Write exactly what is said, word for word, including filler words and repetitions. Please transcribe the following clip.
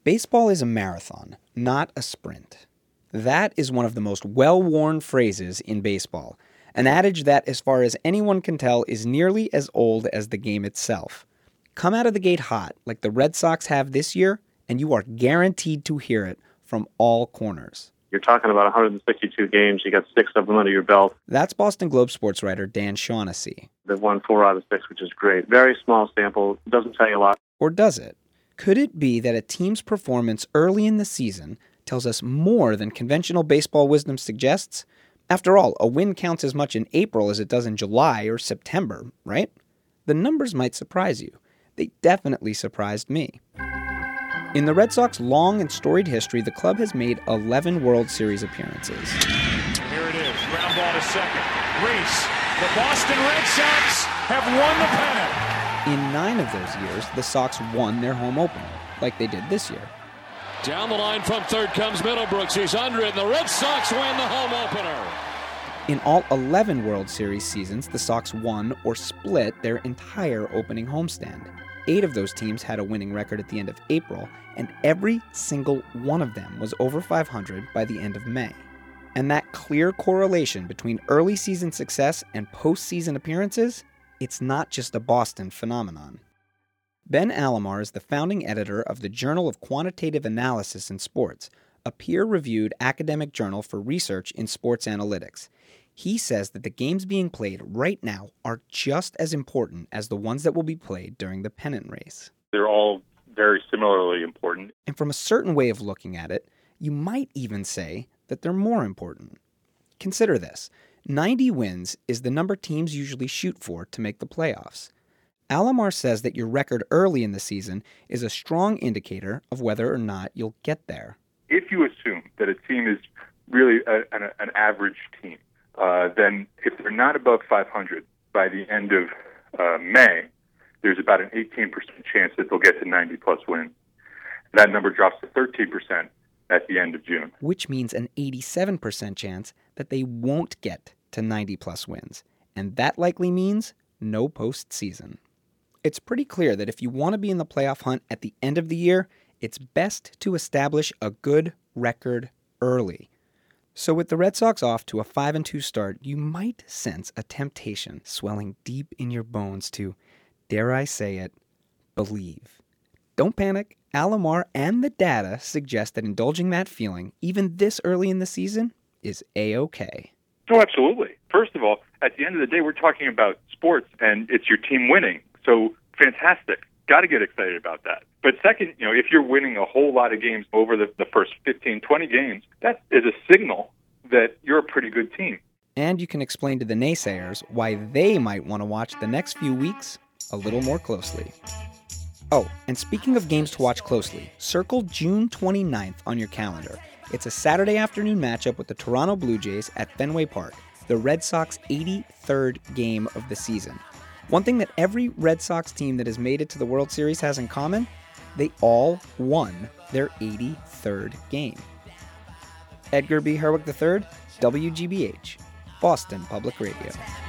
Baseball is a marathon, not a sprint. That is one of the most well-worn phrases in baseball, an adage that, as far as anyone can tell, is nearly as old as the game itself. Come out of the gate hot, like the Red Sox have this year, and you are guaranteed to hear it from all corners. You're talking about one hundred sixty-two games. You got six of them under your belt. That's Boston Globe sports writer Dan Shaughnessy. They've won four out of six, which is great. Very small sample. Doesn't tell you a lot. Or does it? Could it be that a team's performance early in the season tells us more than conventional baseball wisdom suggests? After all, a win counts as much in April as it does in July or September, right? The numbers might surprise you. They definitely surprised me. In the Red Sox long and storied history, the club has made eleven World Series appearances. Here it is, ground ball to second. Reese, the Boston Red Sox have won the pennant. In nine of those years, the Sox won their home opener, like they did this year. Down the line from third comes Middlebrooks. He's under it, and the Red Sox win the home opener. In all eleven World Series seasons, the Sox won or split their entire opening homestand. Eight of those teams had a winning record at the end of April, and every single one of them was over five hundred by the end of May. And that clear correlation between early season success and postseason appearances, it's not just a Boston phenomenon. Ben Alamar is the founding editor of the Journal of Quantitative Analysis in Sports, a peer-reviewed academic journal for research in sports analytics. He says that the games being played right now are just as important as the ones that will be played during the pennant race. They're all very similarly important. And from a certain way of looking at it, you might even say that they're more important. Consider this. ninety wins is the number teams usually shoot for to make the playoffs. Alamar says that your record early in the season is a strong indicator of whether or not you'll get there. If you assume that a team is really a, an, an average team, uh, then if they're not above five hundred by the end of uh, May, there's about an eighteen percent chance that they'll get to ninety-plus wins. That number drops to thirteen percent at the end of June. Which means an eighty-seven percent chance that they won't get to ninety-plus wins. And that likely means no postseason. It's pretty clear that if you want to be in the playoff hunt at the end of the year, it's best to establish a good record early. So with the Red Sox off to a five and two start, you might sense a temptation swelling deep in your bones to, dare I say it, believe. Don't panic. Alamar and the data suggest that indulging that feeling, even this early in the season, is A-okay. Oh, absolutely. First of all, at the end of the day, we're talking about sports, and it's your team winning. So fantastic. Got to get excited about that. But second, you know, if you're winning a whole lot of games over the, the first fifteen, twenty games, that is a signal that you're a pretty good team. And you can explain to the naysayers why they might want to watch the next few weeks a little more closely. Oh, and speaking of games to watch closely, circle June twenty-ninth on your calendar. It's a Saturday afternoon matchup with the Toronto Blue Jays at Fenway Park, the Red Sox eighty-third game of the season. One thing that every Red Sox team that has made it to the World Series has in common, they all won their eighty-third game. Edgar B. Herwick the third, W G B H, Boston Public Radio.